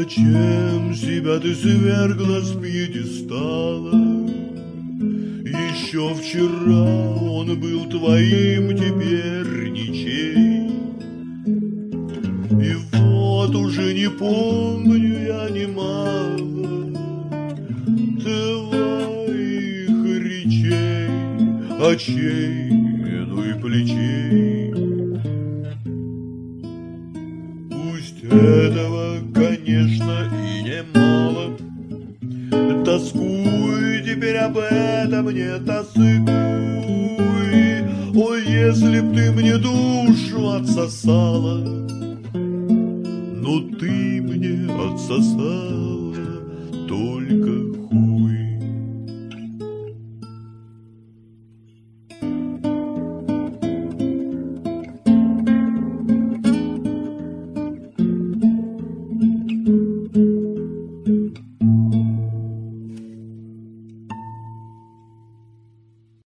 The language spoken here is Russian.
Зачем себя ты свергла с пьедестала? Еще вчера он был твоим, теперь ничей. И вот уже не помню я немало твоих речей, очей, ну и плечей. Пусть этого, конечно, и немало, тоскуй теперь об этом, не тоскуй. Ой, если б ты мне душу отсосала, ну ты мне отсосала только